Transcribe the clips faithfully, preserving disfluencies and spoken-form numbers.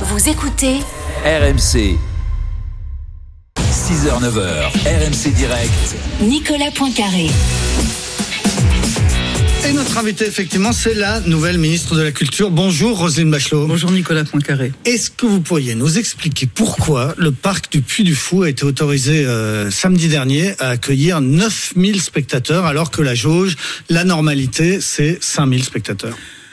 Vous écoutez R M C. six heures neuf heures, R M C Direct. Nicolas Poincaré. Et notre invité, effectivement, c'est la nouvelle ministre de la Culture. Bonjour Roselyne Bachelot. Bonjour Nicolas Poincaré. Est-ce que vous pourriez nous expliquer pourquoi le parc du Puy du Fou a été autorisé euh, samedi dernier à accueillir neuf mille spectateurs alors que la jauge, la normalité, c'est cinq mille spectateurs?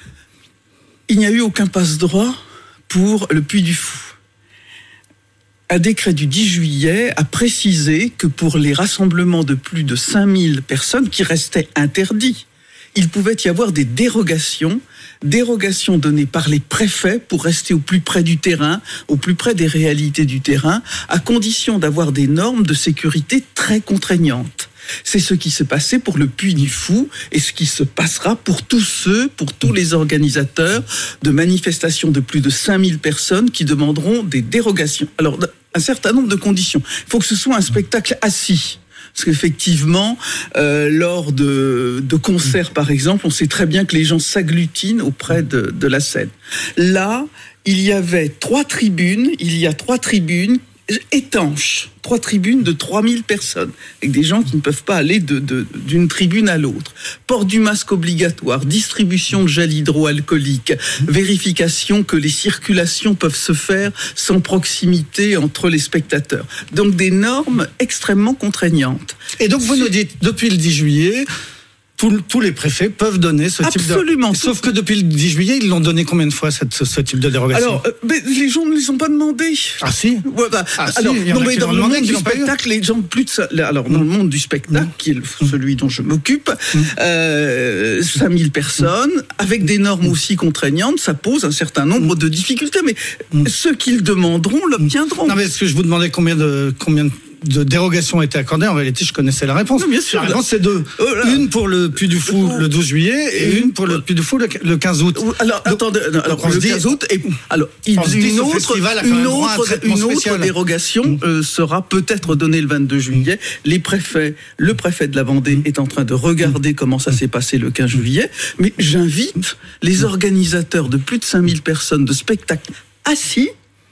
Il n'y a eu aucun passe-droit pour le Puy du Fou. Un décret du dix juillet a précisé que pour les rassemblements de plus de cinq mille personnes qui restaient interdits, il pouvait y avoir des dérogations, dérogations données par les préfets pour rester au plus près du terrain, au plus près des réalités du terrain, à condition d'avoir des normes de sécurité très contraignantes. C'est ce qui s'est passé pour le Puy du Fou et ce qui se passera pour tous ceux, pour tous les organisateurs de manifestations de plus de cinq mille personnes qui demanderont des dérogations. Alors, un certain nombre de conditions. Il faut que ce soit un spectacle assis. Parce qu'effectivement, euh, lors de, de concerts, par exemple, on sait très bien que les gens s'agglutinent auprès de, de la scène. Là, il y avait trois tribunes, il y a trois tribunes étanches, trois tribunes de trois mille personnes, avec des gens qui ne peuvent pas aller de, de, d'une tribune à l'autre. Port du masque obligatoire, distribution de gel hydroalcoolique, vérification que les circulations peuvent se faire sans proximité entre les spectateurs. Donc des normes extrêmement contraignantes. Et donc vous nous dites, depuis le dix juillet... Tous, tous les préfets peuvent donner ce type de... Absolument. Sauf que depuis le dix juillet, ils l'ont donné combien de fois, cette, ce, ce type de dérogation? Alors, euh, mais les gens ne les ont pas demandé. Ah si ouais, bah, ah, Alors, si, non, mais dans le monde du pas spectacle, les gens plus de ça... Alors, dans le monde du spectacle, qui est celui dont je m'occupe, euh, cinq mille personnes, avec des normes aussi contraignantes, ça pose un certain nombre de difficultés. Mais ceux qui le demanderont l'obtiendront. Non, mais est-ce que je vous demandais combien de... Combien de... de dérogations ont été accordées? En réalité, je connaissais la réponse. Non, bien sûr. La réponse, c'est deux. Oh une pour le Puy du Fou le douze juillet et une pour le Puy du Fou le, le quinze août. Alors, donc, attendez, alors, donc le dit, quinze août, et, alors, il, une autre, une autre, une autre dérogation euh, sera peut-être donnée le vingt-deux juillet. Les préfets, le préfet de la Vendée est en train de regarder comment ça s'est passé le quinze juillet. Mais j'invite les organisateurs de plus de cinq mille personnes de spectacles assis,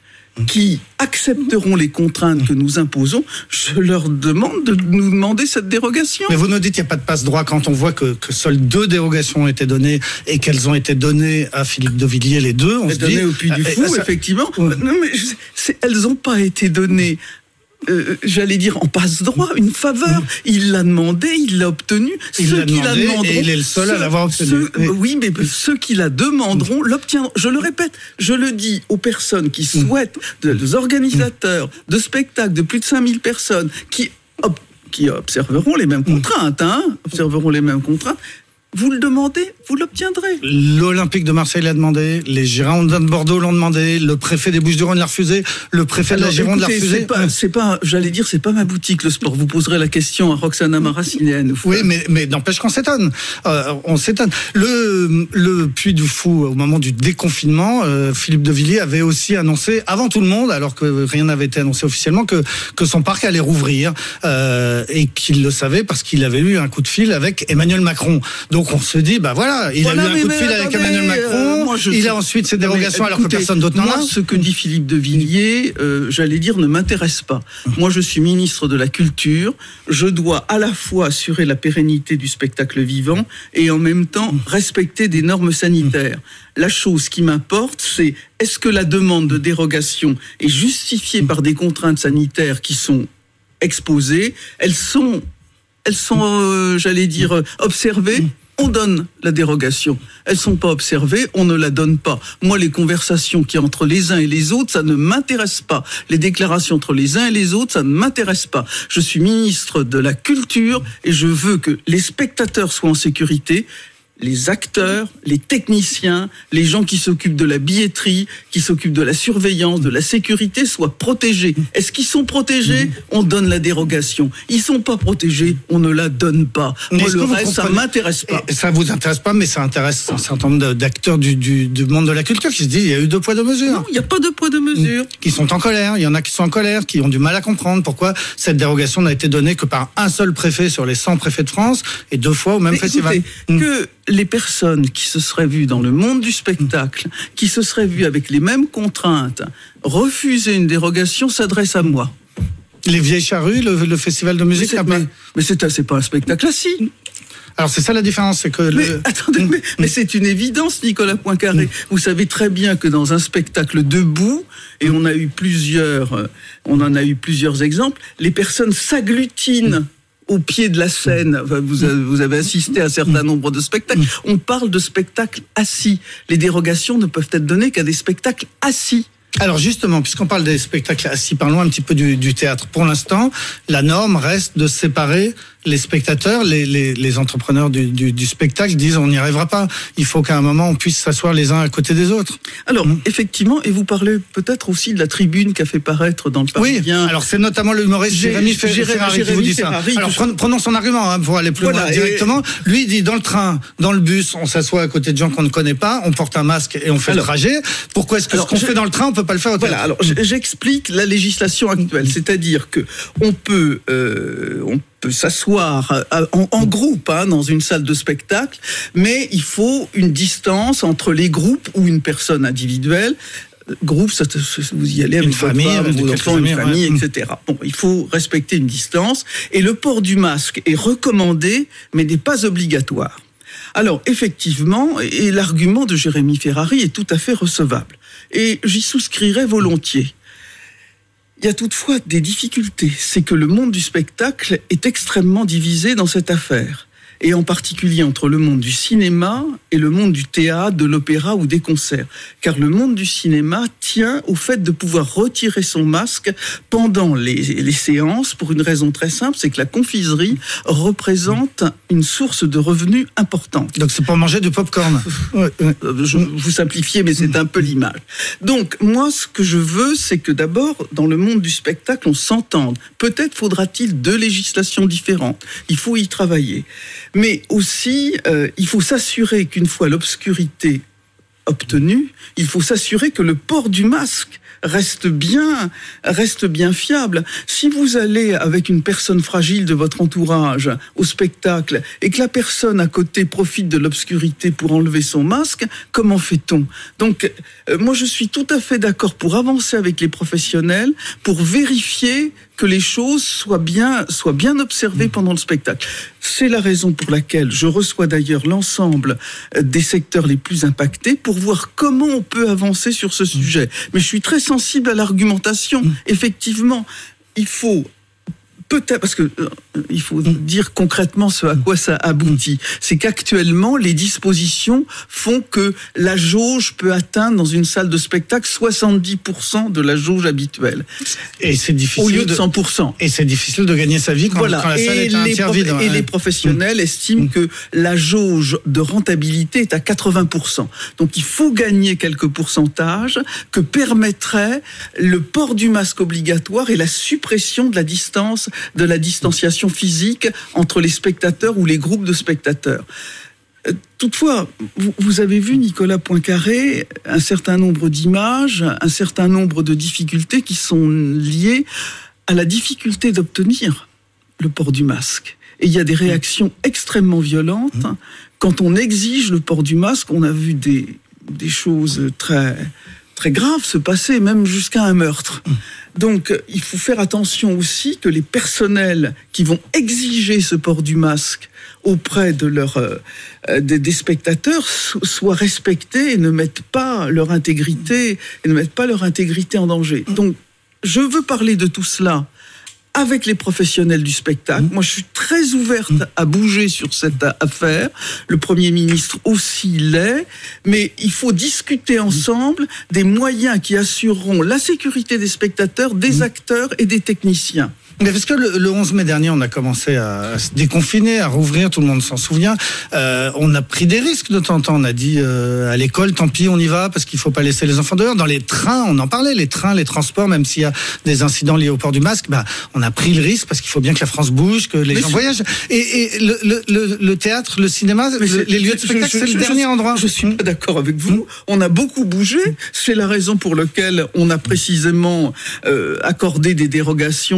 qui accepteront les contraintes que nous imposons, je leur demande de nous demander cette dérogation. Mais vous nous dites qu'il n'y a pas de passe-droit quand on voit que, que seules deux dérogations ont été données et qu'elles ont été données à Philippe de Villiers, les deux. On se données dit, au Puy du Fou, ça... effectivement. Ouais. Non, mais je, c'est, elles n'ont pas été données. Euh, j'allais dire en passe-droit, une faveur. Mmh. Il l'a demandé, il l'a obtenu. Il ceux l'a qui demandé la demanderont, et il est le seul ceux, à l'avoir obtenu. Ceux, oui. oui, mais ceux qui la demanderont mmh. l'obtiendront. Je le répète, je le dis aux personnes qui souhaitent, mmh. des organisateurs de spectacles de plus de cinq mille personnes, qui, ob- qui observeront les mêmes contraintes, hein, observeront les mêmes contraintes. Vous le demandez, vous l'obtiendrez. L'Olympique de Marseille l'a demandé, les Girondins de Bordeaux l'ont demandé, le préfet des Bouches-du-Rhône l'a refusé, le préfet Alors, de la Gironde écoutez, l'a refusé. C'est pas, c'est pas, j'allais dire, c'est pas ma boutique le sport. Vous poserez la question à Roxana Maracineanu. Oui, mais, mais n'empêche qu'on s'étonne. Euh, on s'étonne. Le, le Puy du Fou, au moment du déconfinement, euh, Philippe de Villiers avait aussi annoncé, avant tout le monde, alors que rien n'avait été annoncé officiellement, que, que son parc allait rouvrir, euh, et qu'il le savait parce qu'il avait eu un coup de fil avec Emmanuel Macron. Donc, Donc on se dit, bah voilà, il voilà, a eu un coup de fil avec attendez, Emmanuel Macron, euh, moi je il sais, a ensuite ses dérogations mais, alors écoutez, que personne d'autre n'en a. Moi, ce que dit Philippe de Villiers, euh, j'allais dire, ne m'intéresse pas. Moi, je suis ministre de la Culture, je dois à la fois assurer la pérennité du spectacle vivant et en même temps respecter des normes sanitaires. La chose qui m'importe, c'est est-ce que la demande de dérogation est justifiée par des contraintes sanitaires qui sont exposées? Elles sont, elles sont, euh, j'allais dire, observées. On donne la dérogation. Elles sont pas observées, on ne la donne pas. Moi, les conversations qui entre les uns et les autres, ça ne m'intéresse pas. Les déclarations entre les uns et les autres, ça ne m'intéresse pas. Je suis ministre de la Culture et je veux que les spectateurs soient en sécurité. Les acteurs, les techniciens, les gens qui s'occupent de la billetterie, qui s'occupent de la surveillance, de la sécurité soient protégés. Est-ce qu'ils sont protégés? On donne la dérogation. Ils sont pas protégés, on ne la donne pas. Moi, le reste, ça m'intéresse pas. Ça vous intéresse pas, mais ça intéresse un certain nombre d'acteurs du, du, du monde de la culture qui se disent il y a eu deux poids deux mesures. Non, il n'y a pas de poids deux mesures. Qui sont en colère. Il y en a qui sont en colère, qui ont du mal à comprendre pourquoi cette dérogation n'a été donnée que par un seul préfet sur les cent préfets de France et deux fois au même mais festival. Écoutez, mmh. que les personnes qui se seraient vues dans le monde du spectacle, qui se seraient vues avec les mêmes contraintes, refuser une dérogation s'adressent à moi. Les Vieilles Charrues, le, le festival de musique. Mais c'est, mais, mais c'est, c'est pas un spectacle assis. Alors c'est ça la différence, c'est que... Mais le... attendez, mais, mais c'est une évidence, Nicolas Poincaré. Vous savez très bien que dans un spectacle debout, et on a eu plusieurs, on en a eu plusieurs exemples, les personnes s'agglutinent au pied de la scène. Enfin, vous, avez, vous avez assisté à un certain nombre de spectacles. On parle de spectacles assis. Les dérogations ne peuvent être données qu'à des spectacles assis. Alors justement, puisqu'on parle des spectacles assis, parlons un petit peu du, du théâtre. Pour l'instant, la norme reste de séparer les spectateurs, les, les, les entrepreneurs du, du, du spectacle disent on n'y arrivera pas. Il faut qu'à un moment on puisse s'asseoir les uns à côté des autres. Alors mmh. effectivement, et vous parlez peut-être aussi de la tribune qu'a fait paraître dans le Parisien. Oui. Alors c'est notamment l'humoriste Jérémy Ferrari qui vous dit ça. Alors prenons, prenons son argument hein, pour aller plus voilà, loin directement. Et... Lui il dit dans le train, dans le bus, on s'assoit à côté de gens qu'on ne connaît pas, on porte un masque et on fait alors, le trajet. Pourquoi est-ce que alors, ce qu'on je... fait dans le train on peut pas le faire au théâtre? Voilà. Alors j'explique la législation actuelle, c'est-à-dire que on peut euh, on peut s'asseoir en, en groupe hein, dans une salle de spectacle, mais il faut une distance entre les groupes ou une personne individuelle. Groupe, ça, vous y allez avec une famille, femme, vos enfants, une famille, ouais. et cetera. Bon, il faut respecter une distance et le port du masque est recommandé, mais n'est pas obligatoire. Alors, effectivement, et l'argument de Jérémy Ferrari est tout à fait recevable. Et j'y souscrirais volontiers. Il y a toutefois des difficultés. C'est que le monde du spectacle est extrêmement divisé dans cette affaire. Et en particulier entre le monde du cinéma et le monde du théâtre, de l'opéra ou des concerts. Car le monde du cinéma tient au fait de pouvoir retirer son masque pendant les, les séances pour une raison très simple, c'est que la confiserie représente une source de revenus importante. Donc c'est pour manger du popcorn. Ouais, ouais. Je, vous simplifiez, mais c'est un peu l'image. Donc moi, ce que je veux, c'est que d'abord, dans le monde du spectacle, on s'entende. Peut-être faudra-t-il deux législations différentes. Il faut y travailler. Mais aussi, euh, il faut s'assurer qu'une fois l'obscurité obtenue, il faut s'assurer que le port du masque reste bien, reste bien fiable. Si vous allez avec une personne fragile de votre entourage au spectacle et que la personne à côté profite de l'obscurité pour enlever son masque, comment fait-on? Donc, euh, moi je suis tout à fait d'accord pour avancer avec les professionnels, pour vérifier que les choses soient bien, soient bien observées pendant le spectacle. C'est la raison pour laquelle je reçois d'ailleurs l'ensemble des secteurs les plus impactés pour voir comment on peut avancer sur ce sujet. Mais je suis très sensible à l'argumentation. Effectivement, il faut peut-être, parce que euh, il faut dire concrètement ce à quoi ça aboutit. C'est qu'actuellement, les dispositions font que la jauge peut atteindre dans une salle de spectacle soixante-dix pour cent de la jauge habituelle. Et c'est difficile. Au lieu de cent pour cent. Et c'est difficile de gagner sa vie quand, voilà. quand la salle et est à un tiers vide. Et ouais. les professionnels mmh. estiment mmh. que la jauge de rentabilité est à quatre-vingts pour cent. Donc il faut gagner quelques pourcentages que permettrait le port du masque obligatoire et la suppression de la distance de la distanciation physique entre les spectateurs ou les groupes de spectateurs. Toutefois, vous avez vu, Nicolas Poincaré, un certain nombre d'images, un certain nombre de difficultés qui sont liées à la difficulté d'obtenir le port du masque. Et il y a des réactions extrêmement violentes. Quand on exige le port du masque, on a vu des, des choses très, très graves se passer, même jusqu'à un meurtre. Donc, il faut faire attention aussi que les personnels qui vont exiger ce port du masque auprès de leur, euh, des, des spectateurs soient respectés et ne mettent pas leur intégrité, et ne mettent pas leur intégrité en danger. Donc, je veux parler de tout cela avec les professionnels du spectacle. Moi, je suis très ouverte à bouger sur cette affaire. Le Premier ministre aussi l'est. Mais il faut discuter ensemble des moyens qui assureront la sécurité des spectateurs, des acteurs et des techniciens. Mais parce que le, le onze mai dernier, on a commencé à, à se déconfiner, à rouvrir, tout le monde s'en souvient. Euh, on a pris des risques de temps en temps. On a dit euh, à l'école, tant pis, on y va parce qu'il faut pas laisser les enfants dehors. Dans les trains, on en parlait, les trains, les transports, même s'il y a des incidents liés au port du masque, bah, on a pris le risque parce qu'il faut bien que la France bouge, que les Mais gens je... voyagent. Et, et le, le, le, le théâtre, le cinéma, le, les lieux de spectacle, je, je, c'est je, le je, dernier je, endroit. Je suis pas d'accord avec vous. On a beaucoup bougé. C'est la raison pour laquelle on a précisément euh, accordé des dérogations, dit que des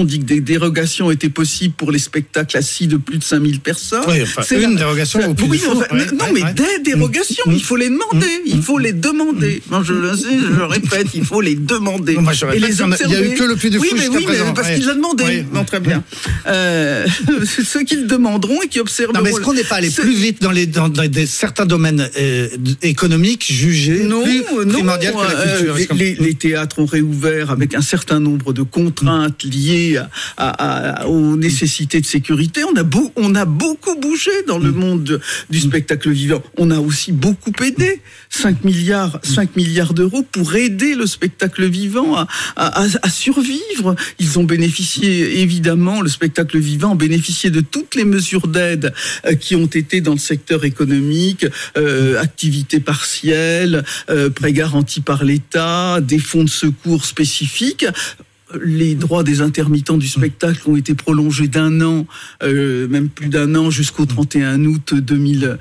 dérogations étaient possibles pour les spectacles assis de plus de cinq mille personnes. Oui, enfin, c'est une la, dérogation la, au plus oui, fou, enfin, ouais, non, ouais, mais ouais. des dérogations, Mmh. il faut les demander. Mmh. Il faut les demander. Non, je le sais, je le répète, il faut les demander. Non, moi, je et répète, les il y en a- il y a eu que le Puy du oui, Fou mais jusqu'à oui, présent. mais parce Ouais. qu'il l'a demandé. Oui. Non, très bien. Euh, ceux qui le demanderont et qui observeront. Non, mais est-ce qu'on n'est pas allé C'est- plus vite dans, les, dans, dans des, certains domaines euh, économiques jugés Non, plus non. primordial que la culture? euh, les, les, les théâtres ont réouvert avec un certain nombre de contraintes liées à, à, à, aux nécessités de sécurité. On a, beau, on a beaucoup bougé dans le monde de, du spectacle vivant. On a aussi beaucoup aidé. cinq milliards, cinq milliards d'euros pour aider le spectacle vivant à, à, à, à survivre. Ils ont bénéficié, évidemment, le spectacle vivant a bénéficié de toutes les mesures d'aide euh, qui ont été dans le secteur économique, euh, activité partielle, euh, prêts garantis par l'État, des fonds de secours spécifiques. Les droits des intermittents du spectacle ont été prolongés d'un an, euh, même plus d'un an, jusqu'au trente et un août deux mille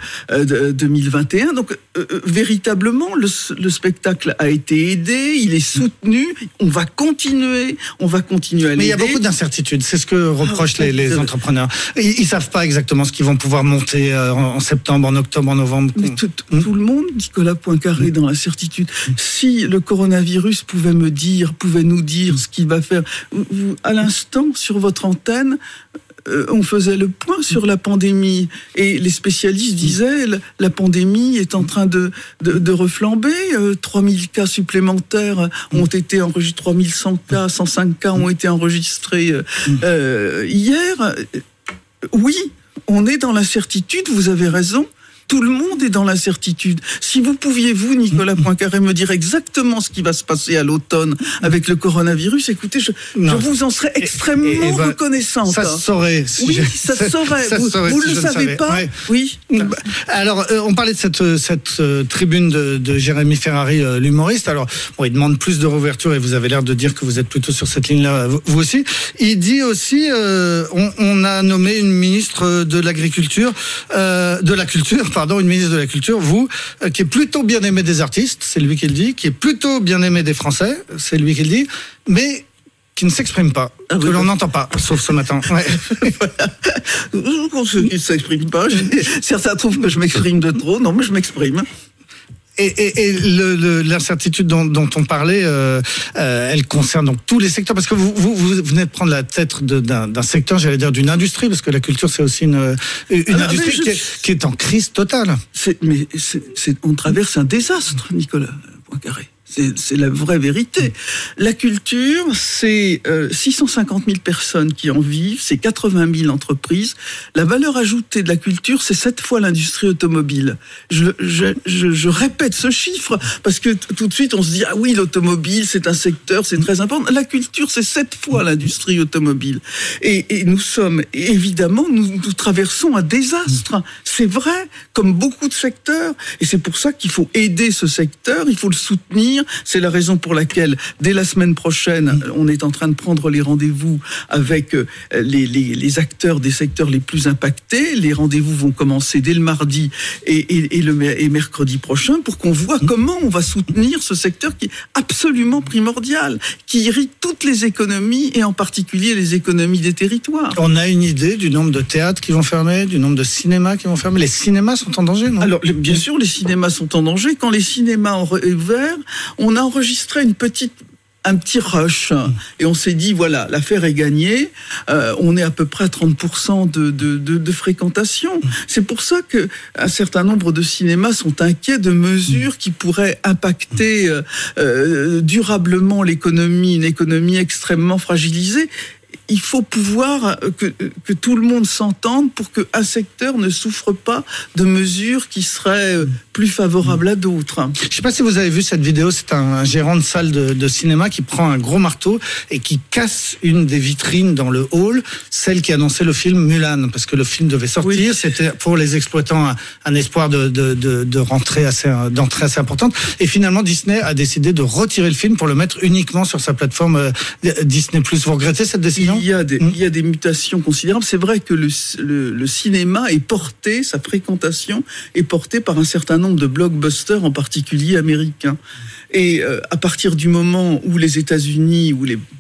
vingt et un. Donc, euh, véritablement, le, le spectacle a été aidé, il est soutenu. On va continuer, on va continuer à l'aider. Mais il y a beaucoup d'incertitudes. C'est ce que reprochent Ah, les, les entrepreneurs. Ils, ils savent pas exactement ce qu'ils vont pouvoir monter euh, en, en septembre, en octobre, en novembre. Mais tout, tout, tout le monde, Nicolas Poincaré, dans la certitude. Si le coronavirus pouvait me dire, pouvait nous dire ce qu'il va faire, vous, à l'instant, sur votre antenne, euh, on faisait le point sur la pandémie et les spécialistes disaient la, la pandémie est en train de, de, de reflamber. Euh, trois mille cas supplémentaires ont été enregistrés, trois mille cent cas, cent cinq cas ont été enregistrés euh, euh, hier. Oui, on est dans l'incertitude, vous avez raison. Tout le monde est dans l'incertitude. Si vous pouviez, vous, Nicolas Poincaré, me dire exactement ce qui va se passer à l'automne avec le coronavirus, écoutez, je, je vous en serais extrêmement et, et ben, reconnaissante. Ça se saurait. Si oui, je, ça se saurait. Ça vous saurait vous si le je savez savais. pas Ouais. Oui. Alors, euh, on parlait de cette, cette euh, tribune de, de Jérémy Ferrari, euh, l'humoriste. Alors, bon, il demande plus de réouverture et vous avez l'air de dire que vous êtes plutôt sur cette ligne-là, vous, vous aussi. Il dit aussi, euh, on, on a nommé une ministre de l'agriculture, euh, de la culture, pardon, une ministre de la culture, vous, euh, qui est plutôt bien aimé des artistes, c'est lui qui le dit, qui est plutôt bien aimé des Français, c'est lui qui le dit, mais qui ne s'exprime pas, ah, que oui, l'on oui. n'entend pas, sauf ce matin. Ouais. Ceux qui ne s'expriment pas, certains trouvent que je m'exprime de trop. Non, mais je m'exprime. Et, et, et le, le, l'incertitude dont, dont on parlait, euh, euh, elle concerne donc tous les secteurs, parce que vous, vous, vous venez de prendre la tête de, d'un, d'un secteur, j'allais dire d'une industrie, parce que la culture c'est aussi une, une Alors, industrie je... qui, est, qui est en crise totale. C'est, mais c'est, c'est, on traverse un désastre, Nicolas Poincaré. C'est, c'est la vraie vérité. La culture, c'est euh, six cent cinquante mille personnes qui en vivent, c'est quatre-vingt mille entreprises. La valeur ajoutée de la culture, c'est sept fois l'industrie automobile. Je, je, je, je répète ce chiffre parce que t- tout de suite on se dit ah oui, l'automobile c'est un secteur, c'est très important. La culture, c'est sept fois l'industrie automobile. Et, et nous sommes évidemment, nous, nous traversons un désastre. C'est vrai, comme beaucoup de secteurs. Et c'est pour ça qu'il faut aider ce secteur, il faut le soutenir. C'est la raison pour laquelle, dès la semaine prochaine, on est en train de prendre les rendez-vous avec les, les, les acteurs des secteurs les plus impactés. Les rendez-vous vont commencer dès le mardi et, et, et le et mercredi prochain pour qu'on voit comment on va soutenir ce secteur qui est absolument primordial, qui irrigue toutes les économies et en particulier les économies des territoires. On a une idée du nombre de théâtres qui vont fermer, du nombre de cinémas qui vont fermer. Les cinémas sont en danger, non ? Alors, bien sûr, les cinémas sont en danger. Quand les cinémas ont réouvert, on a enregistré une petite un petit rush et on s'est dit voilà, l'affaire est gagnée, euh, on est à peu près à trente pour cent de, de, de, de fréquentation. C'est pour ça que un certain nombre de cinémas sont inquiets de mesures qui pourraient impacter euh, euh, durablement l'économie, une économie extrêmement fragilisée. Il faut pouvoir que, que tout le monde s'entende pour qu'un secteur ne souffre pas de mesures qui seraient plus favorables à d'autres. Je ne sais pas si vous avez vu cette vidéo, c'est un, un gérant de salle de, de cinéma qui prend un gros marteau et qui casse une des vitrines dans le hall, celle qui annonçait le film Mulan, parce que le film devait sortir, oui. C'était pour les exploitants un, un espoir de, de, de, de rentrée assez, d'entrée assez importante. Et finalement, Disney a décidé de retirer le film pour le mettre uniquement sur sa plateforme euh, Disney plus. Vous regrettez cette décision ? Il y a des, mmh. il y a des mutations considérables. C'est vrai que le, le, le cinéma est porté, sa fréquentation est portée par un certain nombre de blockbusters, en particulier américains. Et euh, à partir du moment où les États-Unis, où les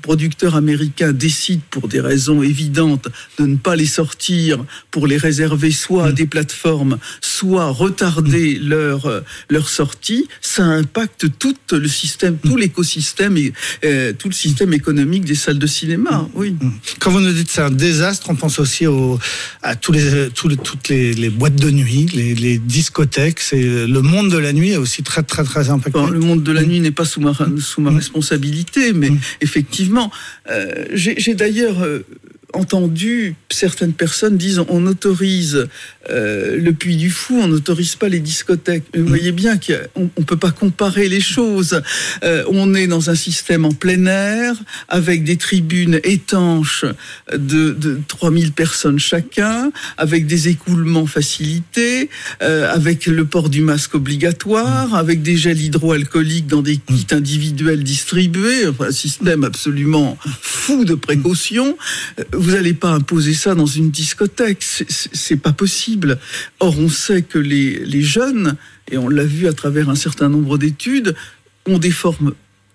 producteurs américains décident, pour des raisons évidentes, de ne pas les sortir, pour les réserver soit à des plateformes, soit retarder leur, leur sortie, ça impacte tout le système, tout l'écosystème et euh, tout le système économique des salles de cinéma. Oui. Quand vous nous dites que c'est un désastre, on pense aussi au, à tous les, tous les, toutes les, les boîtes de nuit, les, les discothèques. C'est, le monde de la nuit est aussi très, très, très impacté. Bon, le monde de la nuit n'est pas sous ma, sous ma responsabilité, mais mmh. effectivement, euh, j'ai, j'ai d'ailleurs euh, entendu certaines personnes disent on autorise euh, le Puy du Fou, on n'autorise pas les discothèques. Mais vous voyez bien qu'on ne peut pas comparer les choses. Euh, on est dans un système en plein air, avec des tribunes étanches de, de trois mille personnes chacun, avec des écoulements facilités, euh, avec le port du masque obligatoire, avec des gels hydroalcooliques dans des kits individuels distribués, enfin, un système absolument fou de précaution. Vous n'allez pas imposer ça dans une discothèque, c'est, c'est pas possible. Or, on sait que les, les jeunes, et on l'a vu à travers un certain nombre d'études, ont des formes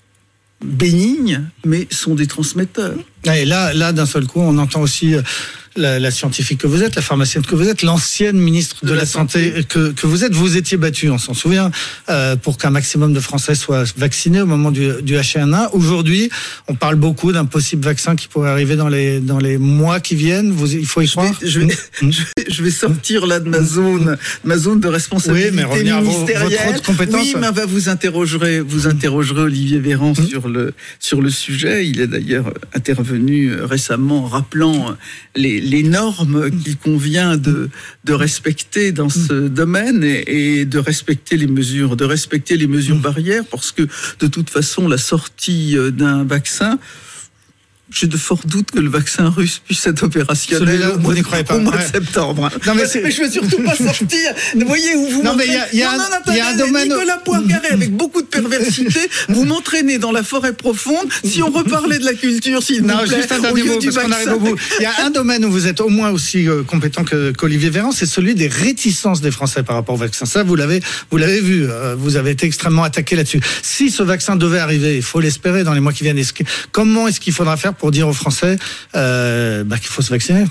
bénignes, mais sont des transmetteurs. Et là, là, d'un seul coup, on entend aussi la, la scientifique que vous êtes, la pharmacienne que vous êtes, l'ancienne ministre de, de la, la Santé, santé que, que vous êtes. Vous étiez battue, on s'en souvient, euh, pour qu'un maximum de Français soient vaccinés au moment du, du H un N un. Aujourd'hui, on parle beaucoup d'un possible vaccin qui pourrait arriver dans les, dans les mois qui viennent. Vous, il faut y croire. Je vais, je vais, je vais, je vais sortir là de ma zone, ma zone de responsabilité oui, mais ministérielle. À vos, votre compétence. Oui, mais vous interrogerez, vous interrogerez Olivier Véran mmh. sur le, sur le sujet. Il est d'ailleurs intervenu récemment rappelant les, les normes qu'il convient de, de respecter dans ce domaine et, et de respecter les mesures, de respecter les mesures barrières, parce que de toute façon, la sortie d'un vaccin, j'ai de forts doutes que le vaccin russe puisse être opérationnel au mois, de, pas, au mois ouais. de septembre. Non, mais, mais je ne veux surtout pas sortir. Vous voyez où vous non, m'entraînez. Il y a, y a, non, non, non, y a un domaine... Nicolas Poincaré, avec beaucoup de perversité, vous m'entraînez dans la forêt profonde. Si on reparlait de la culture, s'il non, vous plaît, juste un dernier mot, parce qu'on arrive au bout. Il y a un domaine où vous êtes au moins aussi euh, compétent que, qu'Olivier Véran, c'est celui des réticences des Français par rapport au vaccin. Ça, vous l'avez, vous l'avez vu. Euh, vous avez été extrêmement attaqué là-dessus. Si ce vaccin devait arriver, il faut l'espérer dans les mois qui viennent. Est-ce que, comment est-ce qu'il faudra faire pour dire aux Français Euh, bah, qu'il faut se vacciner?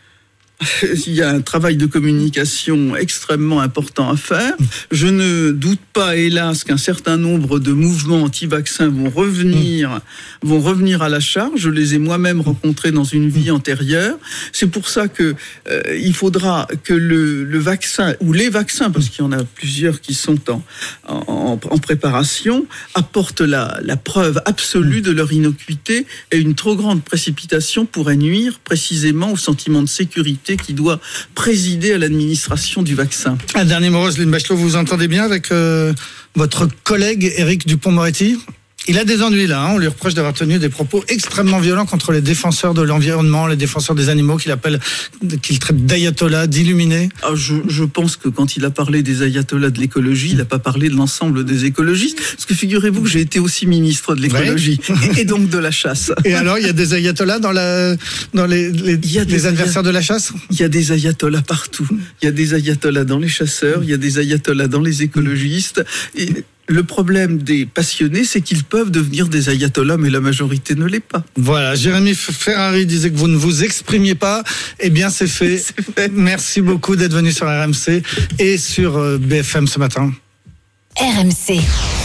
Il y a un travail de communication extrêmement important à faire. Je ne doute pas, hélas, qu'un certain nombre de mouvements anti-vaccins vont revenir, vont revenir à la charge. Je les ai moi-même rencontrés dans une vie antérieure. C'est pour ça que euh, il faudra que le, le vaccin, ou les vaccins, parce qu'il y en a plusieurs qui sont en, en, en préparation, apportent la, la preuve absolue de leur innocuité, et une trop grande précipitation pourrait nuire précisément au sentiment de sécurité qui doit présider à l'administration du vaccin. Un dernier mot, Roselyne Bachelot, vous vous entendez bien avec euh, votre collègue Éric Dupond-Moretti? Il a des ennuis là, hein. On lui reproche d'avoir tenu des propos extrêmement violents contre les défenseurs de l'environnement, les défenseurs des animaux, qu'il appelle, qu'il traite d'ayatollahs, d'illuminés. Ah, je, je pense que quand il a parlé des ayatollahs de l'écologie, il n'a pas parlé de l'ensemble des écologistes, parce que figurez-vous que j'ai été aussi ministre de l'écologie, ouais. et donc de la chasse. Et alors, il y a des ayatollahs dans, la, dans les, les, il y a des les adversaires ayat- de la chasse? Il y a des ayatollahs partout. Il y a des ayatollahs dans les chasseurs, il y a des ayatollahs dans les écologistes, et le problème des passionnés, c'est qu'ils peuvent devenir des ayatollahs, mais la majorité ne l'est pas. Voilà, Jérémy Ferrari disait que vous ne vous exprimiez pas. Eh bien, c'est fait. C'est fait. Merci beaucoup d'être venu sur R M C et sur B F M ce matin. R M C.